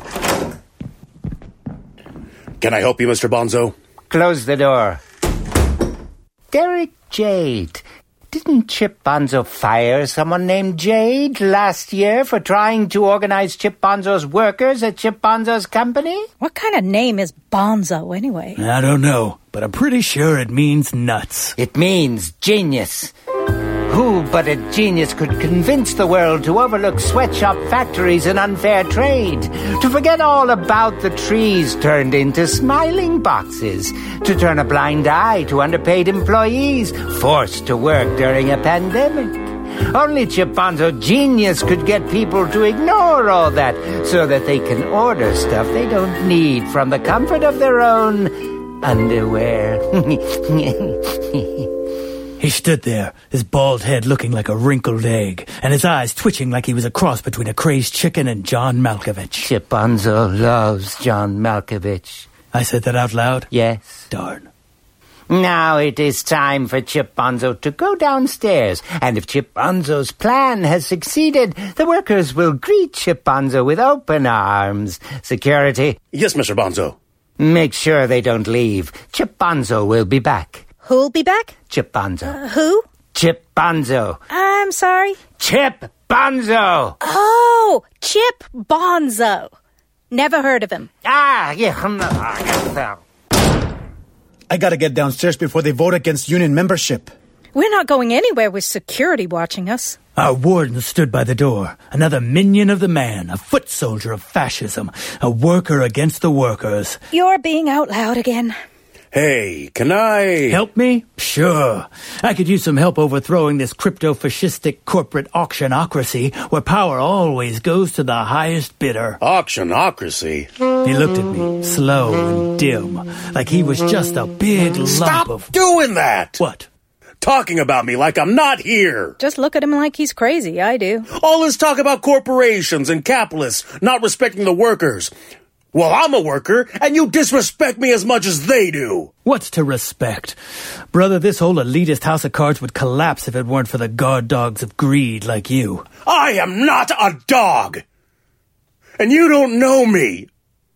Can I help you, Mister Bonzo? Close the door. Derek Jade... Didn't Chip Bonzo fire someone named Jade last year for trying to organize Chip Bonzo's workers at Chip Bonzo's company? What kind of name is Bonzo, anyway? I don't know, but I'm pretty sure it means nuts. It means genius. Who but a genius could convince the world to overlook sweatshop factories and unfair trade, to forget all about the trees turned into smiling boxes, to turn a blind eye to underpaid employees forced to work during a pandemic? Only Chip Bonzo genius could get people to ignore all that so that they can order stuff they don't need from the comfort of their own underwear. He stood there, his bald head looking like a wrinkled egg, and his eyes twitching like he was a cross between a crazed chicken and John Malkovich. Chip Bonzo loves John Malkovich. I said that out loud? Yes. Darn. Now it is time for Chip Bonzo to go downstairs, and if Chip Bonzo's plan has succeeded, the workers will greet Chip Bonzo with open arms. Security? Yes, Mister Bonzo. Make sure they don't leave. Chip Bonzo will be back. Who'll be back? Chip Bonzo. Uh, who? Chip Bonzo. I'm sorry? Chip Bonzo! Oh, Chip Bonzo. Never heard of him. Ah, yeah. I gotta get downstairs before they vote against union membership. We're not going anywhere with security watching us. Our warden stood by the door, another minion of the man, a foot soldier of fascism, a worker against the workers. You're being out loud again. Hey, can I... Help me? Sure. I could use some help overthrowing this crypto-fascistic corporate auctionocracy where power always goes to the highest bidder. Auctionocracy? He looked at me, slow and dim, like he was just a big lump Stop of... doing that! What? Talking about me like I'm not here. Just look at him like he's crazy. I do. All this talk about corporations and capitalists not respecting the workers. Well, I'm a worker, and you disrespect me as much as they do. What's to respect? Brother, this whole elitist house of cards would collapse if it weren't for the guard dogs of greed like you. I am not a dog. And you don't know me.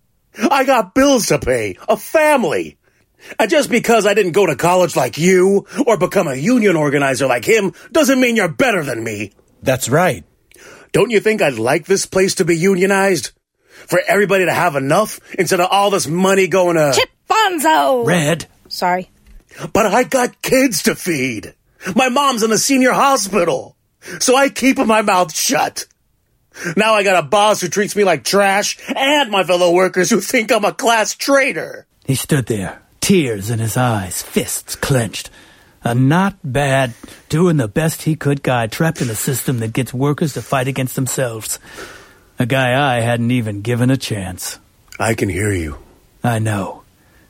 I got bills to pay, a family. And just because I didn't go to college like you, or become a union organizer like him, doesn't mean you're better than me. That's right. Don't you think I'd like this place to be unionized? For everybody to have enough instead of all this money going to... Chip Bonzo! Red. Sorry. But I got kids to feed. My mom's in a senior hospital. So I keep my mouth shut. Now I got a boss who treats me like trash and my fellow workers who think I'm a class traitor. He stood there, tears in his eyes, fists clenched. A not bad, doing the best he could guy trapped in a system that gets workers to fight against themselves. A guy I hadn't even given a chance. I can hear you. I know.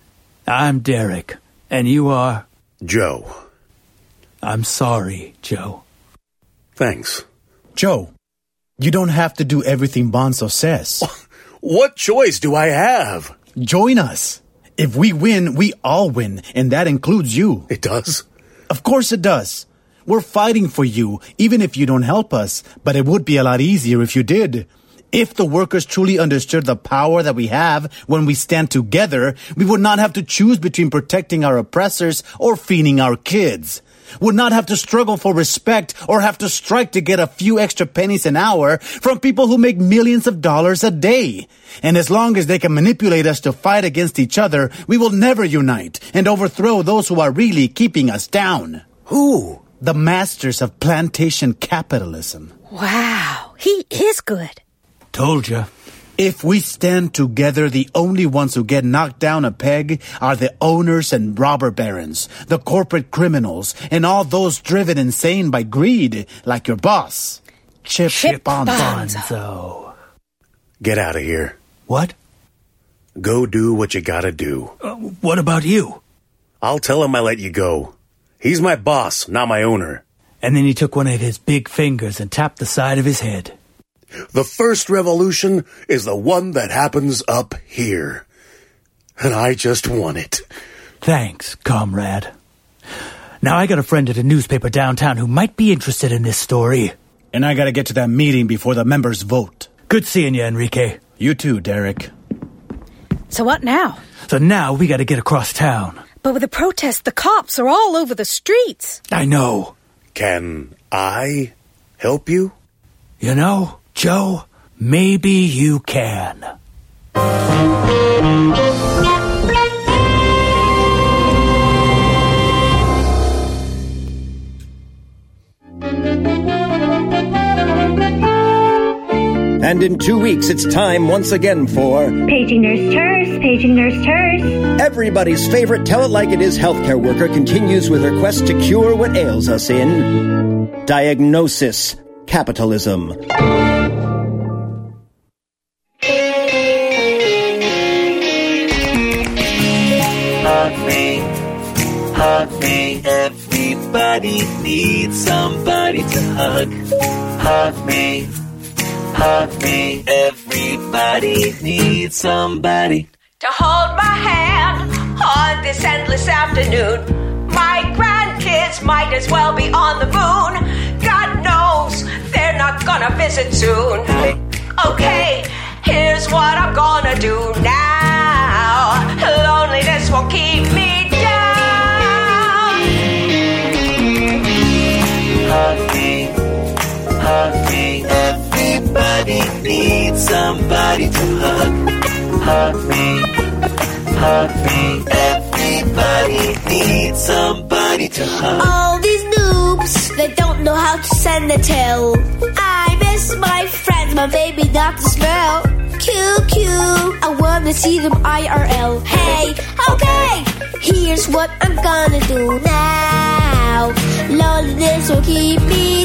I'm Derek, and you are... Joe. I'm sorry, Joe. Thanks. Joe, you don't have to do everything Bonzo says. What choice do I have? Join us. If we win, we all win, and that includes you. It does? Of course it does. We're fighting for you, even if you don't help us, but it would be a lot easier if you did. If the workers truly understood the power that we have when we stand together, we would not have to choose between protecting our oppressors or feeding our kids. Would not have to struggle for respect or have to strike to get a few extra pennies an hour from people who make millions of dollars a day. And as long as they can manipulate us to fight against each other, we will never unite and overthrow those who are really keeping us down. Who? The masters of plantation capitalism. Wow, he is good. Told you. If we stand together, the only ones who get knocked down a peg are the owners and robber barons, the corporate criminals, and all those driven insane by greed, like your boss, Chip, Chip Bonzo. Bonzo. Get out of here. What? Go do what you gotta do. Uh, what about you? I'll tell him I let you go. He's my boss, not my owner. And then he took one of his big fingers and tapped the side of his head. The first revolution is the one that happens up here. And I just want it. Thanks, comrade. Now I got a friend at a newspaper downtown who might be interested in this story. And I gotta get to that meeting before the members vote. Good seeing you, Enrique. You too, Derek. So what now? So now we gotta get across town. But with the protests, the cops are all over the streets. I know. Can I help you? You know, Joe, maybe you can. And in two weeks, it's time once again for... Paging Nurse Turs, Paging Nurse Turs. Everybody's favorite Tell It Like It Is healthcare worker continues with her quest to cure what ails us in... Diagnosis Capitalism. Hug me, hug me, everybody needs somebody to hug. Hug me, hug me, everybody needs somebody to hold my hand on this endless afternoon. My grandkids might as well be on the moon. God knows they're not gonna visit soon. Okay, here's what I'm gonna do now. Loneliness won't keep me down. Hug me, hug me, everybody needs somebody to hug. Hug me, hug me, everybody needs somebody to hug. All these noobs, they don't know know how to send a tell. I miss my friends, but maybe not the smell. Q Q, I wanna see them I R L. Hey, okay, here's what I'm gonna do now. Loneliness will keep me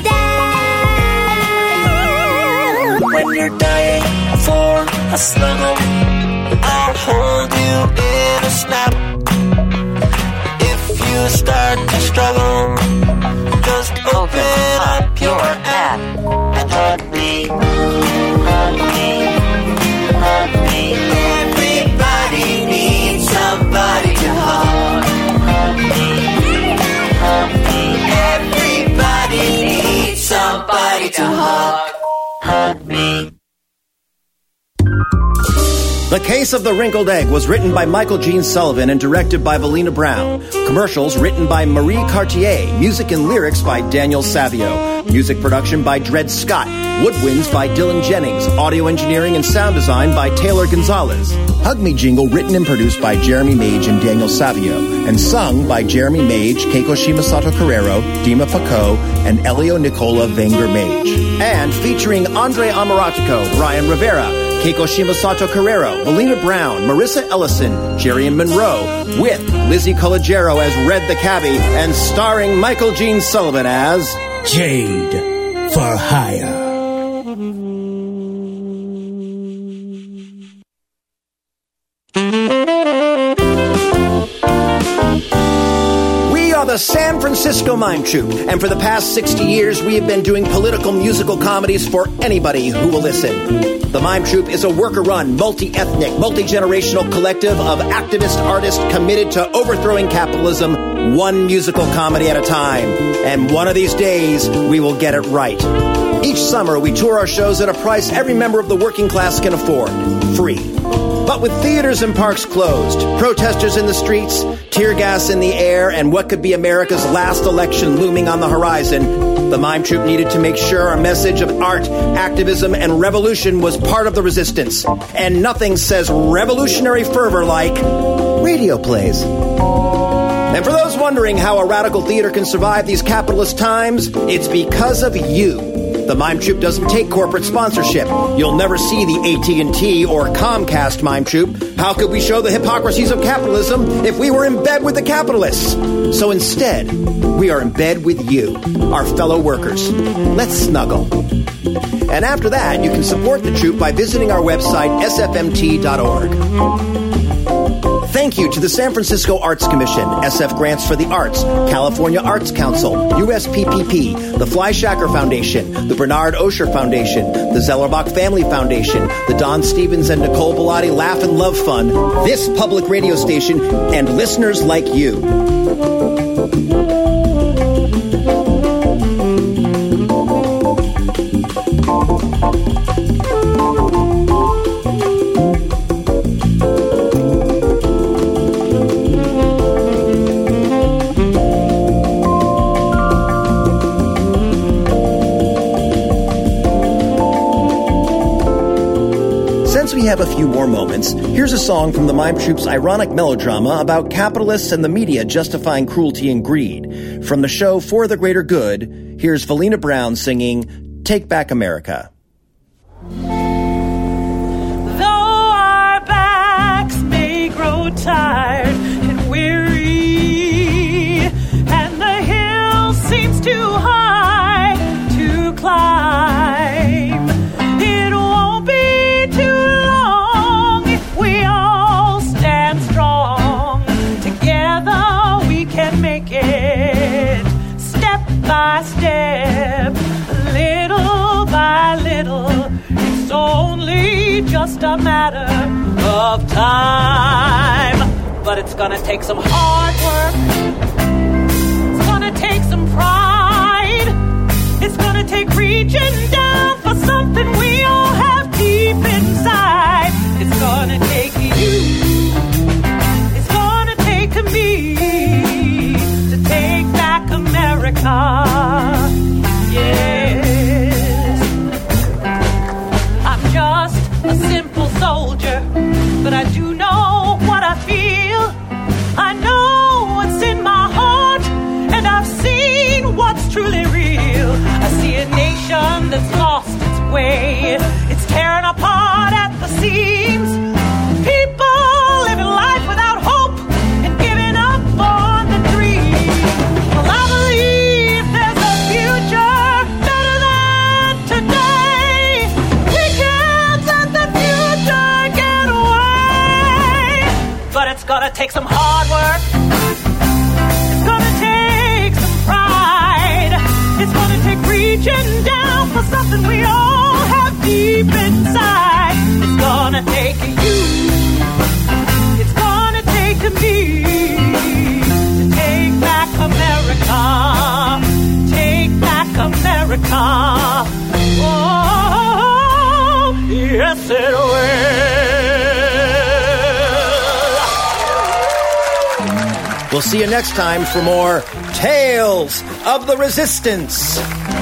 down. When you're dying for a snuggle, I'll hold you in a snap. If you start to struggle, just open up your app and hug me, hug me, hug me. Everybody needs somebody to hug. Hug me, hug me. Everybody needs somebody to hug. Hug me. The Case of the Wrinkled Egg was written by Michael Gene Sullivan and directed by Valina Brown. Commercials written by Marie Cartier. Music and lyrics by Daniel Savio. Music production by Dred Scott. Woodwinds by Dylan Jennings. Audio engineering and sound design by Taylor Gonzalez. Hug Me jingle written and produced by Jeremy Mage and Daniel Savio. And sung by Jeremy Mage, Keiko Shimasato Carrero, Dima Fako, and Elio Nicola Wenger Mage. And featuring Andre Amaratico, Brian Rivera, Keiko Shimasato Carrero, Valina Brown, Marissa Ellison, Jerry and Monroe, with Lizzie Colagero as Red the Cabbie, and starring Michael Gene Sullivan as Jade for Hire. The San Francisco Mime Troupe, and for the past sixty years we have been doing political musical comedies for anybody who will listen. The Mime Troupe is a worker-run, multi-ethnic, multi-generational collective of activist artists committed to overthrowing capitalism one musical comedy at a time. And one of these days, we will get it right. Each summer, we tour our shows at a price every member of the working class can afford. Free. But with theaters and parks closed, protesters in the streets, tear gas in the air, and what could be America's last election looming on the horizon, the Mime Troupe needed to make sure our message of art, activism, and revolution was part of the resistance. And nothing says revolutionary fervor like radio plays. And for those wondering how a radical theater can survive these capitalist times, it's because of you. The Mime Troupe doesn't take corporate sponsorship. You'll never see the A T and T or Comcast Mime Troupe. How could we show the hypocrisies of capitalism if we were in bed with the capitalists? So instead, we are in bed with you, our fellow workers. Let's snuggle. And after that, you can support the troupe by visiting our website, S F M T dot org. Thank you to the San Francisco Arts Commission, S F Grants for the Arts, California Arts Council, U S P P P, the Fleischacker Foundation, the Bernard Osher Foundation, the Zellerbach Family Foundation, the Don Stevens and Nicole Bellotti Laugh and Love Fund, this public radio station, and listeners like you. We have a few more moments. Here's a song from the Mime Troupe's ironic melodrama about capitalists and the media justifying cruelty and greed. From the show For the Greater Good, here's Valina Brown singing Take Back America. Though our backs may grow tired and weary, and the hill seems too high to climb, it won't be by step, little by little, it's only just a matter of time. But it's gonna take some hard work, it's gonna take some pride, it's gonna take reaching down for something we all have deep inside. It's gonna take you, it's gonna take me to take back America. Yes, I'm just a simple soldier, but I do know what I feel. I know what's in my heart, and I've seen what's truly real. way. It's tearing apart at the seams. People living life without hope and giving up on the dream. Well, I believe there's a future better than today. We can't let the future get away. But it's gonna take some hard work. It's gonna take some pride. It's gonna take reaching down for something we all have deep inside. It's gonna take you. It's gonna take me to take back America. Take back America. Oh, yes it will. We'll see you next time for more Tales of the Resistance.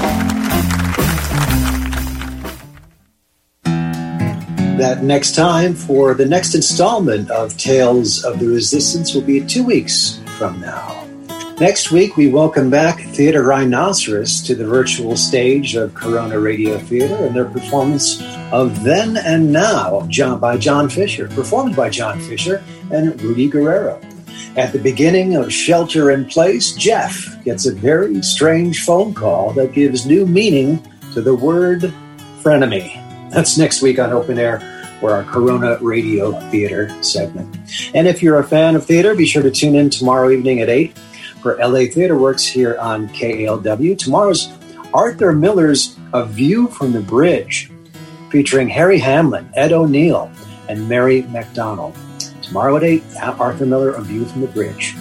That next time for the next installment of Tales of the Resistance will be two weeks from now. Next week, we welcome back Theater Rhinoceros to the virtual stage of Corona Radio Theater and their performance of Then and Now John, by John Fisher, performed by John Fisher and Rudy Guerrero. At the beginning of Shelter in Place, Jeff gets a very strange phone call that gives new meaning to the word frenemy. That's next week on Open Air for our Corona Radio Theater segment. And if you're a fan of theater, be sure to tune in tomorrow evening at eight for L A Theater Works here on K A L W. Tomorrow's Arthur Miller's A View from the Bridge, featuring Harry Hamlin, Ed O'Neill, and Mary McDonnell. Tomorrow at eight, Arthur Miller, A View from the Bridge.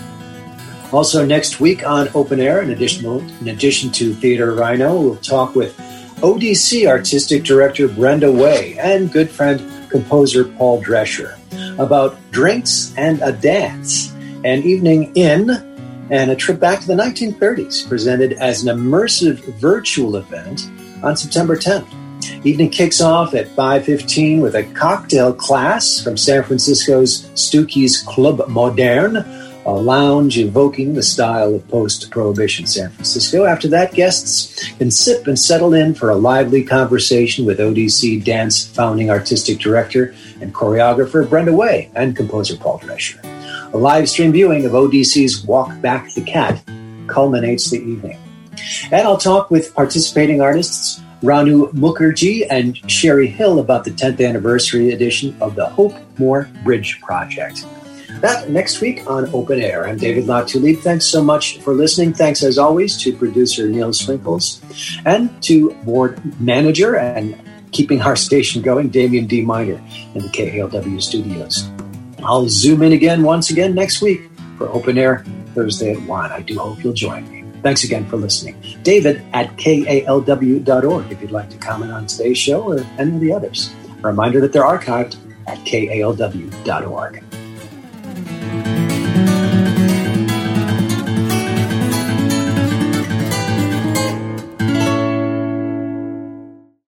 Also next week on Open Air, in addition, in addition to Theater Rhino, we'll talk with O D C Artistic Director Brenda Way and good friend composer Paul Drescher about drinks and a dance, an evening in and a trip back to the nineteen thirties, presented as an immersive virtual event on September tenth. Evening kicks off at five fifteen with a cocktail class from San Francisco's Stooky's Club Moderne, a lounge evoking the style of post-Prohibition San Francisco. After that, guests can sip and settle in for a lively conversation with O D C Dance founding artistic director and choreographer Brenda Way and composer Paul Drescher. A live stream viewing of O D C's Walk Back the Cat culminates the evening. And I'll talk with participating artists Ranu Mukherjee and Sherry Hill about the tenth anniversary edition of the Hope Moore Bridge Project. That next week on Open Air. I'm David Latulippe. Thanks so much for listening. Thanks, as always, to producer Neil Swinkles and to board manager and keeping our station going, Damian D. Miner in the K A L W studios. I'll zoom in again once again next week for Open Air Thursday at one. I do hope you'll join me. Thanks again for listening. David at K A L W dot org if you'd like to comment on today's show or any of the others. A reminder that they're archived at K A L W dot org.